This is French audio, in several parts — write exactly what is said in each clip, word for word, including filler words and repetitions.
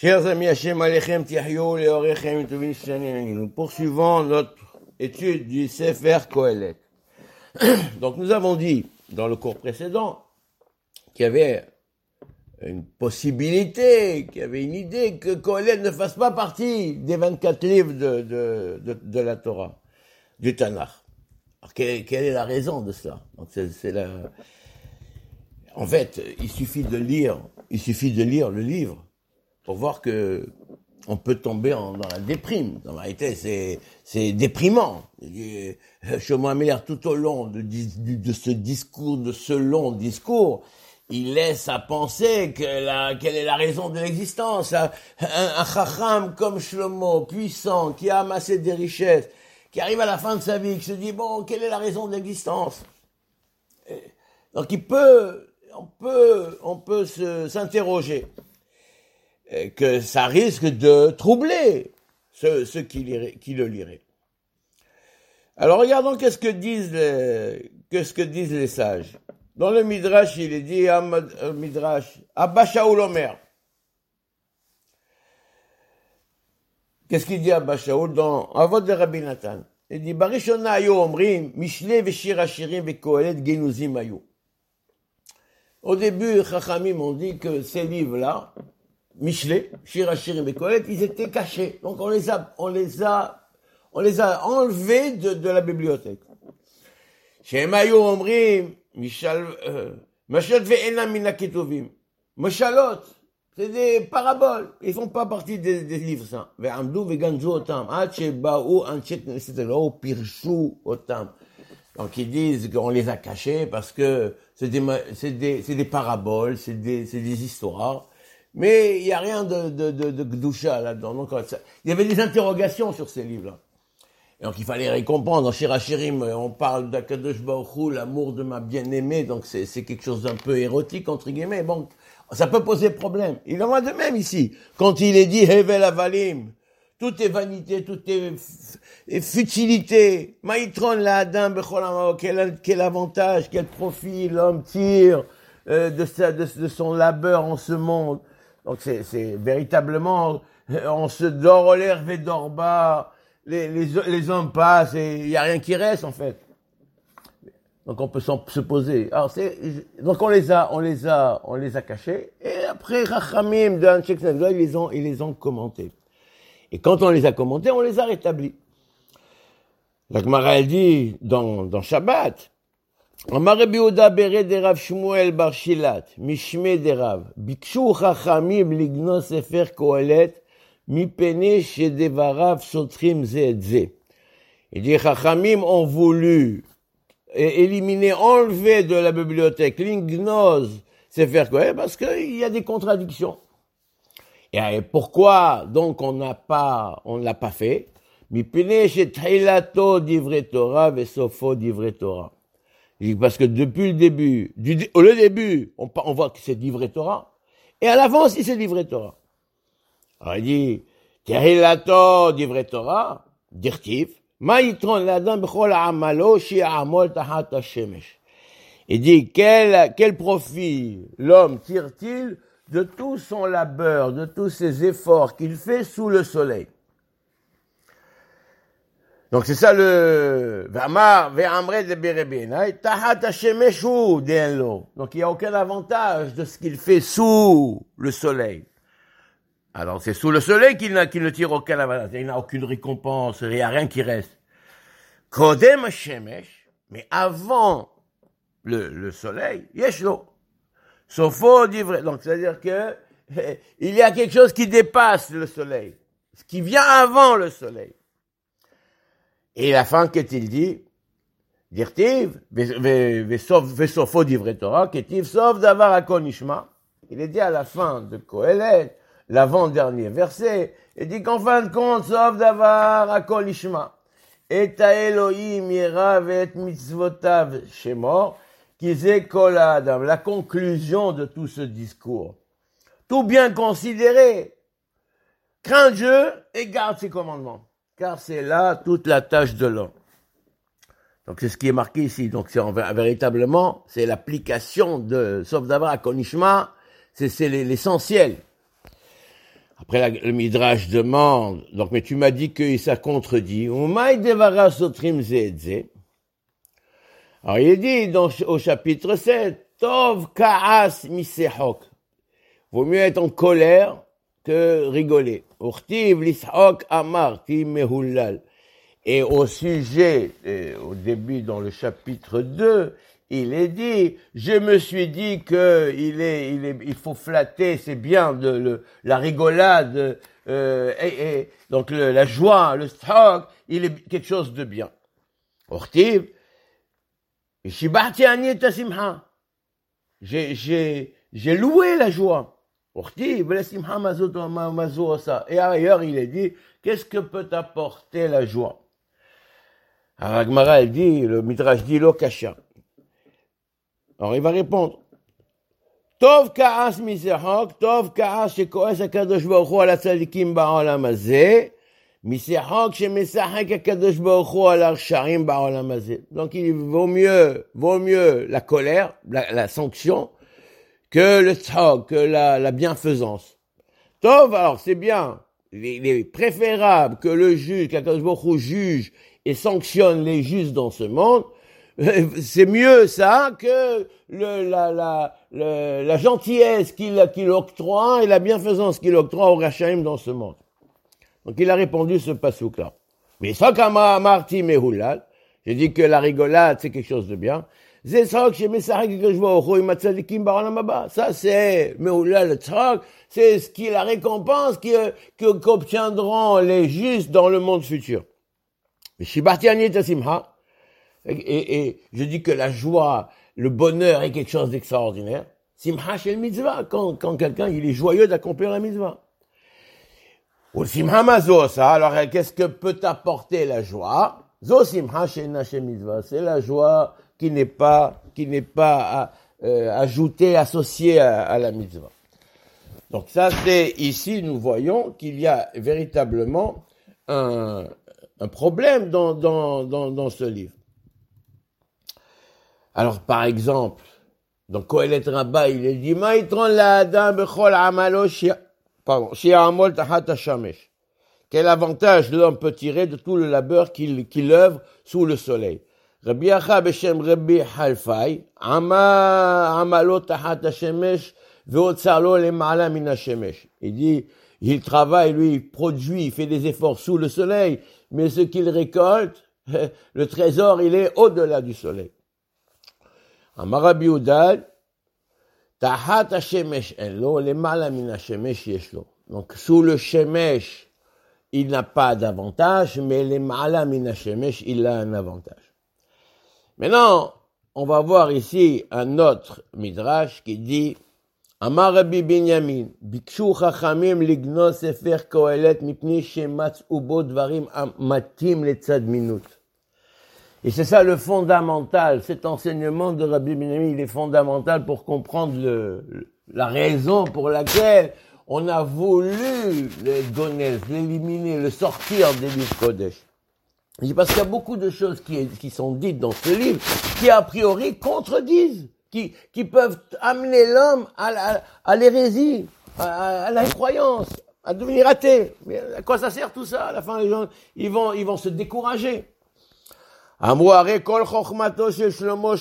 Chers amis, Hashem Alechem Tiahyo Leorechem Tovin Shanim, nous poursuivons notre étude du Sefer Kohelet. Donc nous avons dit dans le cours précédent qu'il y avait une possibilité, qu'il y avait une idée que Kohelet ne fasse pas partie des vingt-quatre livres de, de, de, de la Torah, du Tanakh. Alors quelle, quelle est la raison de cela? Donc c'est, c'est la... En fait, il suffit de lire, il suffit de lire le livre pour voir que on peut tomber en, dans la déprime. En réalité, c'est, c'est déprimant. Shlomo Ameler, tout au long de, de, de ce discours, de ce long discours, il laisse à penser que la, quelle est la raison de l'existence. Un, un chacham comme Shlomo, puissant, qui a amassé des richesses, qui arrive à la fin de sa vie, qui se dit, bon, quelle est la raison de l'existence? Donc il peut, on peut, on peut se, s'interroger. Que ça risque de troubler ceux, ceux qui, liraient, qui le liraient. Alors regardons qu'est-ce que disent les, qu'est-ce que disent les sages. Dans le Midrash, il est dit, euh, Midrash, Abba Shaul Omer. Qu'est-ce qu'il dit Abba Shaul dans Avot de Rabbi Nathan? Il dit, Barishona ayo omrim, Mishle veshir hashirim vekohelet genuzim ayo. Au début, Chachamim ont dit que ces livres-là, Mishlé, Shir Hashirim et Kohelet, ils étaient cachés. Donc on les a, on les a, on les a enlevés de, de la bibliothèque. Shem hayu omrim, Mishal, Mashalot ve'enam min haketuvim. Mashalot, c'est des paraboles. Ils font pas partie des, des livres, ça. Ve'amdu ve'ganzu otam. Ad sheba'u anshe knesset lo pirshu otam. Donc ils disent qu'on les a cachés parce que c'est des, c'est des, c'est des paraboles, c'est des, c'est des histoires. Mais il n'y a rien de, de, de, de Gdusha là-dedans. Donc, ça, il y avait des interrogations sur ces livres-là. Et donc, il fallait les comprendre. Dans Shir Hashirim, on parle d'Akadosh Baruch Hu, l'amour de ma bien-aimée. Donc, c'est, c'est quelque chose d'un peu érotique, entre guillemets. Bon, ça peut poser problème. Il en va de même ici. Quand il est dit Hevel Avalim, tout est vanité, tout est, f- est futilité. Maïtron la Adam Bechol Amao, quel, quel avantage, quel profit l'homme tire euh, de, sa, de, de son labeur en ce monde. Donc c'est, c'est véritablement, on se dort au l'air, et dort bas, les, les, les hommes passent et il n'y a rien qui reste en fait. Donc on peut se poser. Alors c'est, donc on les a, on les a, on les a cachés et après Rachamim de Anshe Knesset, ils les ont, ils les ont commentés. Et quand on les a commentés, on les a rétablis. La Gemara elle dit dans, dans Shabbat, Amar Rabbi Yehuda beret de Rav Shmuel bar Shilat, mishme de Rav, bikshu chachamim lignos sefer Kohelet, mipene shedevarav sotrim ze et ze. Il dit, chachamim ont voulu éliminer, enlever de la bibliothèque l'ignos sefer Kohelet parce qu'il y a des contradictions. Et pourquoi donc on n'a pas, on ne l'a pas fait? Mipene shetrilato divrei Torah vesofo divrei Torah. Parce que depuis le début, du, au le début, on, on voit que c'est livré Torah, et à l'avance, il s'est livré Torah. Alors il dit, Tehilato livré Torah, dirtiv, ma'itron l'adam b'chol ha'amalo shi'amol tahat ha'shemesh. Il dit, quel, quel profit l'homme tire-t-il de tout son labeur, de tous ses efforts qu'il fait sous le soleil? Donc c'est ça le V'amar ve'amre de berebenai tahat hashemeshu denlo. Donc il n'y a aucun avantage de ce qu'il fait sous le soleil. Alors c'est sous le soleil qu'il, n'a, qu'il ne tire aucun avantage. Il n'a aucune récompense, il n'y a rien qui reste. Kodem hashemesh, mais avant le, le soleil, yeshlo. Sofo d'ivre. Donc c'est-à-dire que il y a quelque chose qui dépasse le soleil, ce qui vient avant le soleil. Et la fin, qu'est-il dit? Dirtiv, vesofo divrei Torah, ketiv sof davar hakol nishma. Il est dit à la fin de Kohelet, l'avant-dernier verset, il dit qu'en fin de compte, sof davar hakol nishma. Et a Elohim yera ve'et mitzvotav shemor, ki ze kol ha'adam. La conclusion de tout ce discours. Tout bien considéré. Crains Dieu et garde ses commandements. Car c'est là toute la tâche de l'homme. Donc c'est ce qui est marqué ici. Donc c'est en, véritablement, c'est l'application de, sauf d'avoir à Konishma, c'est, c'est l'essentiel. Après, la, le Midrash demande, donc, mais tu m'as dit que ça contredit. Alors, il est dit dans, au chapitre sept, Tov ka'as misehok. Vaut mieux être en colère que rigoler. Urtiv lishok amar ti mehullal. Et au sujet, et au début dans le chapitre deux, il est dit, je me suis dit que il est, il est, il faut flatter, c'est bien de le, la rigolade, euh, et, et donc le, la joie, le stock, il est quelque chose de bien. Urtiv, shibahti ani et simha. J'ai, j'ai, j'ai loué la joie. Urtiv, la simha mazot mazo ça. Et ailleurs, il est dit, qu'est-ce que peut apporter la joie? Alors, la Gemara, elle dit, le Midrash dit, lo kasha. Alors, il va répondre. Tov ka'as misehok, tov ka'as shekoes hakadosh baruch hu al hatzadikim ba'olam hazeh, misehok shemesachek hakadosh baruch hu al harshaim ba'olam hazeh. Donc, il vaut mieux, vaut mieux la colère, la, la sanction, que le tzhok, que la, la bienfaisance. Tov, alors, c'est bien. Il est préférable que le juge, qu'Hakadosh baruch hu juge et sanctionne les justes dans ce monde. C'est mieux ça que le, la, la, la, la gentillesse qu'il, qu'il octroie et la bienfaisance qu'il octroie au Rachaim dans ce monde. Donc il a répondu ce pasouk-là. Mais ça, comme Marti Mehoulal, j'ai dit que la rigolade, c'est quelque chose de bien. Ça, c'est Mehoulal, le tzrak, c'est ce qui est la récompense qui, que, qu'obtiendront les justes dans le monde futur. Et, et, et je dis que la joie, le bonheur est quelque chose d'extraordinaire. Simha shel mitzvah, quand, quand quelqu'un il est joyeux d'accomplir la mitzvah. Ou simha mazo, ça, alors qu'est-ce que peut apporter la joie? Zo simha shel nashem mitzvah, c'est la joie qui n'est pas, qui n'est pas euh, ajoutée, associée à, à la mitzvah. Donc ça, c'est ici, nous voyons qu'il y a véritablement un, un problème dans, dans, dans, dans ce livre. Alors, par exemple, dans Kohelet Rabbah, il est dit, Ma'itron la'adam bechol amalo pardon, shi'amol tahat hashamesh. Quel avantage l'homme peut tirer de tout le labeur qu'il, qu'il œuvre sous le soleil. Rabbi Acha beshem Rabbi Halfai, ama amalo tahat hashemesh, ve'otzarlo lema'ala min hashemesh. Il dit, il travaille, lui, il produit, il fait des efforts sous le soleil, mais ce qu'il récolte, le trésor, il est au-delà du soleil. Amar Rabbi Udal, tahat hashemesh en lo, lema'ala min hashemesh yesh lo. Donc, sous le shemesh, il n'a pas d'avantage, mais lema'ala min hashemesh, il a un avantage. Maintenant, on va voir ici un autre midrash qui dit, Amar Rabbi Binyamin, bikshu chachamim lignos sefer Kohelet mipni shematz'u bo dvarim matim letzad minut. Et c'est ça le fondamental, cet enseignement de Rabbi Binyamin, il est fondamental pour comprendre le, la raison pour laquelle on a voulu le gonez, l'éliminer, le sortir des livres Kodesh. Parce qu'il y a beaucoup de choses qui, qui sont dites dans ce livre qui a priori contredisent, qui, qui peuvent amener l'homme à, à, à l'hérésie, à, à l'incroyance, à devenir athée. Mais à quoi ça sert tout ça? À la fin, les gens, ils vont, ils vont se décourager. אמרו הרי כל חוכמתו של שלמה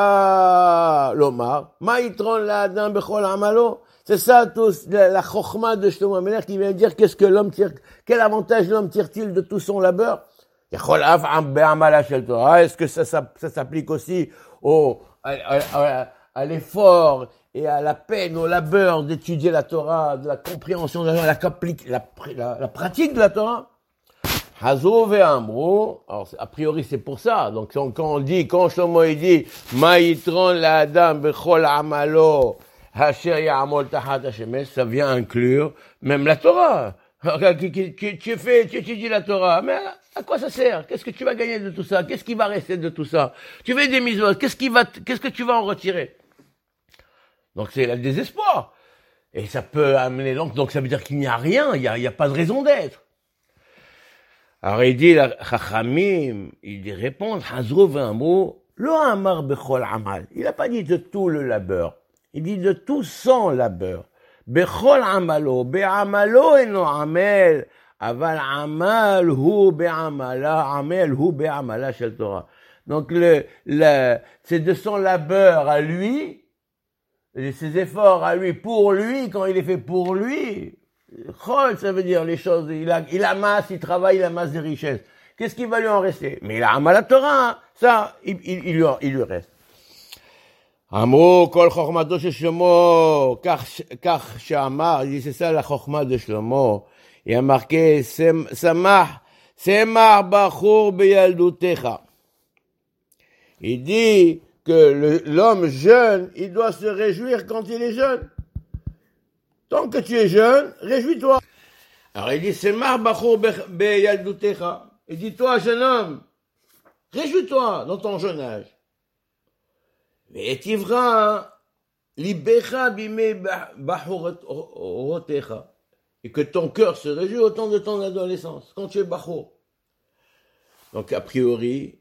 שבא לומר, מה יתרון לאדם בכל עמלו? C'est ça tout, la, la chokhma de Shlomo HaMelech qui vient dire qu'est-ce que l'homme tire, quel avantage l'homme tire-t-il de tout son labeur? יכול אף בעמלה של תורה, est-ce que ça, ça, ça s'applique aussi au, à, à, à, à l'effort et à la peine, au labeur d'étudier la Torah, de la compréhension de la, la, la, la, la pratique de la Torah? Hazov et Amro, alors a priori c'est pour ça, donc quand on dit, quand Shlomo il dit, Ma yitron la'adam bechol amalo, hasher ya'amol tahat hashemesh, ça vient inclure même la Torah. Tu, tu, tu fais, tu étudies la Torah, mais à quoi ça sert? Qu'est-ce que tu vas gagner de tout ça? Qu'est-ce qui va rester de tout ça? Tu fais des mitzvot, qu'est-ce qui va, qu'est-ce que tu vas en retirer? Donc c'est le désespoir. Et ça peut amener, donc, donc ça veut dire qu'il n'y a rien, il n'y a, il y a pas de raison d'être. Alors il dit, la Chachamim, il répond, Hazro v'amro, lo amar bechol amal. Il n'a pas dit de tout le labeur. Il dit de tout son labeur. בכל עמלו, בעמלו אינו עמל, אבל עמל הוא בעמלה, עמל הוא בעמלה של Torah. Donc le, le, c'est de son labeur à lui, et ses efforts à lui, pour lui, quand il est fait pour lui. Chol, ça veut dire les choses, il, a, il amasse, il travaille, il amasse des richesses. Qu'est-ce qui va lui en rester? Mais il a amal à Torah, hein, ça, il, il, il, lui, il lui reste. Amro, kol chokhmato de Shlomo, kach she'amar, il dit c'est ça la chokhma de Shlomo. Il a marqué, samach, semach bachur beyaldutecha. Il dit que le, l'homme jeune, il doit se réjouir quand il est jeune. Tant que tu es jeune, réjouis-toi. Alors il dit, semach bachur beyaldutecha. Il dit, toi, jeune homme, réjouis-toi dans ton jeune âge. Et tivra libecha bime bachorotecha. Et que ton cœur se réjouit au temps de ton adolescence, quand tu es bachour. Donc, a priori,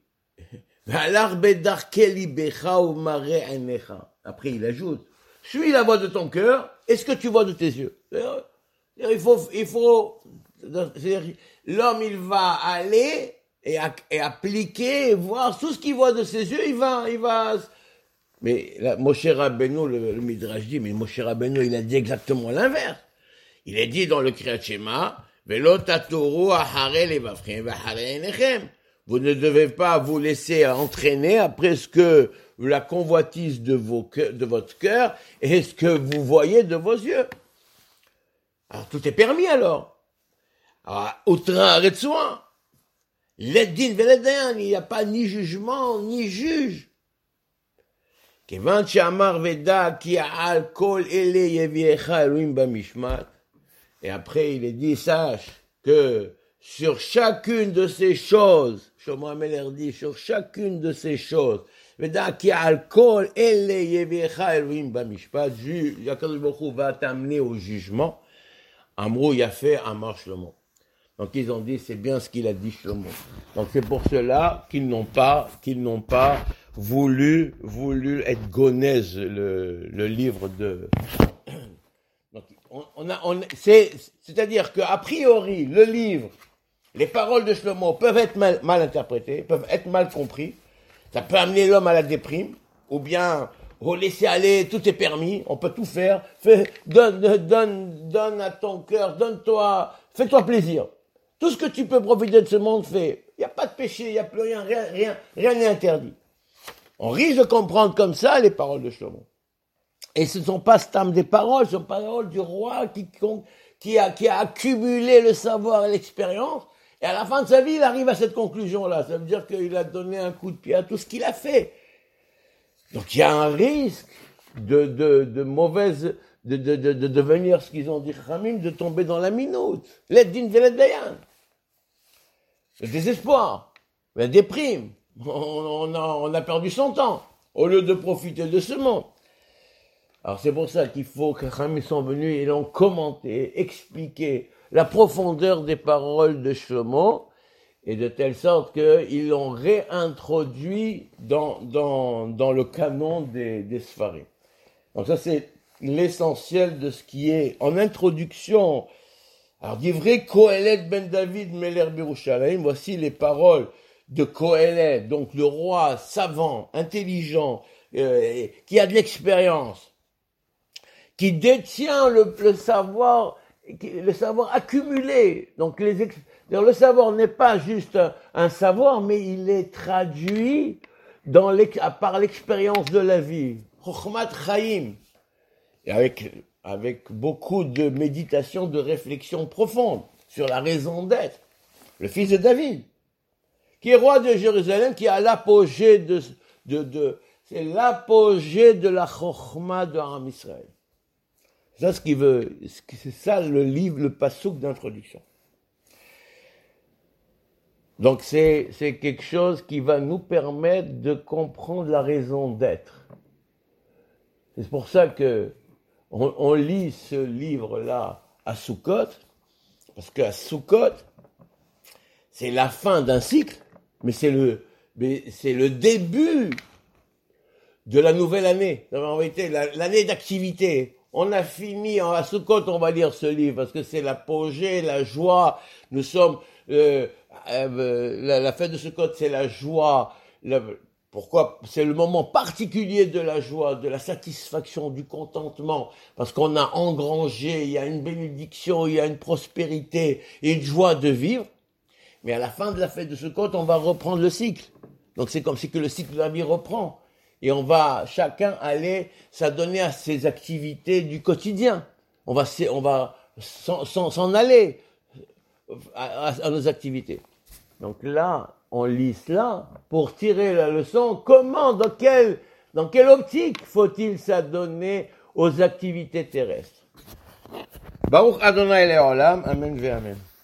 après, il ajoute, suis la voix de ton cœur, et ce que tu vois de tes yeux. Il faut, il faut, l'homme, il va aller et, et appliquer, voir tout ce qu'il voit de ses yeux, il va, il va, mais là, Moshe Rabbeinu, le, le Midrash dit, mais Moshe Rabbeinu, il a dit exactement l'inverse. Il est dit dans le Kriyat Shema, Velo tatoru ahare levavchem v'ahare einechem. Vous ne devez pas vous laisser entraîner après ce que la convoitise de, vos coeurs, de votre cœur et ce que vous voyez de vos yeux. Alors tout est permis alors. Alors, outra retsoin. L'eddin ve'ledayan, il n'y a pas ni jugement ni juge. Kevan she'amar veda ki al kol ele yeviecha Elohim b'mishmat. Et après, il est dit, sache que sur chacune de ces choses, Shlomo Ameler dit, sur chacune de ces choses, Yakadosh Baruch Hu va t'amener au jugement. Amrou Yafé Amar Shlomo. Donc ils ont dit, c'est bien ce qu'il a dit Shlomo. Donc c'est pour cela qu'ils n'ont pas, qu'ils n'ont pas voulu, voulu être gonèse, le, le livre de... Donc, on, on a, on, c'est, c'est-à-dire qu'a priori, le livre, les paroles de Shlomo peuvent être mal, mal interprétées, peuvent être mal compris. Ça peut amener l'homme à la déprime, ou bien au laisser aller, tout est permis, on peut tout faire. Fais, donne, donne, donne à ton cœur, donne-toi, fais-toi plaisir. Tout ce que tu peux profiter de ce monde, fais. Il n'y a pas de péché, il n'y a plus rien, rien, rien, rien n'est interdit. On risque de comprendre comme ça les paroles de Shlomo. Et ce ne sont pas stam des paroles, ce sont paroles du roi qui, qui, a, qui a accumulé le savoir et l'expérience. Et à la fin de sa vie, il arrive à cette conclusion-là. Ça veut dire qu'il a donné un coup de pied à tout ce qu'il a fait. Donc il y a un risque de, de, de mauvaise, de, de, de, de devenir ce qu'ils ont dit Khamim, de tomber dans la minute. L'eddin ve'ledayan. Le désespoir, la déprime. On, on, a, on a perdu son temps au lieu de profiter de ce monde. Alors c'est pour ça qu'il faut que Khamim sont venus et l'ont commenté, expliqué la profondeur des paroles de Shlomo, et de telle sorte qu'ils l'ont réintroduit dans, dans, dans le canon des, des Sfarim. Donc ça c'est l'essentiel de ce qui est en introduction. Alors d'Ivrei Kohelet ben David Meler Birushalayim, voici les paroles de Kohelet, donc le roi savant, intelligent, euh, qui a de l'expérience, qui détient le, le savoir, le savoir accumulé. Donc les ex, le savoir n'est pas juste un, un savoir, mais il est traduit dans l'ex, par l'expérience de la vie. Chokhmat Chaim. Et avec, avec beaucoup de méditation, de réflexion profonde sur la raison d'être. Le fils de David, qui est roi de Jérusalem, qui a l'apogée de, de, de c'est l'apogée de la Chokhma de Am Israël. C'est ça ce qu'il veut, c'est ça le livre, le passouk d'introduction. Donc c'est, c'est quelque chose qui va nous permettre de comprendre la raison d'être. C'est pour ça que on, on lit ce livre-là à Sukkot, parce qu'à Sukkot, c'est la fin d'un cycle, mais c'est le, mais c'est le début de la nouvelle année. En réalité, la, l'année d'activité. on a fini, à Sukkot, on va lire ce livre, parce que c'est l'apogée, la joie, nous sommes, euh, euh, la, la fête de Sukkot, c'est la joie, la, pourquoi? C'est le moment particulier de la joie, de la satisfaction, du contentement, parce qu'on a engrangé, il y a une bénédiction, il y a une prospérité et une joie de vivre. Mais à la fin de la fête de Sukkot, on va reprendre le cycle. Donc c'est comme si que le cycle de la vie reprend. Et on va chacun aller s'adonner à ses activités du quotidien. On va, on va s'en, s'en, s'en aller à, à, à nos activités. Donc là, on lit cela pour tirer la leçon. Comment, dans quelle, dans quelle optique faut-il s'adonner aux activités terrestres? Baruch Adonai Le'olam, Amen ve Amen.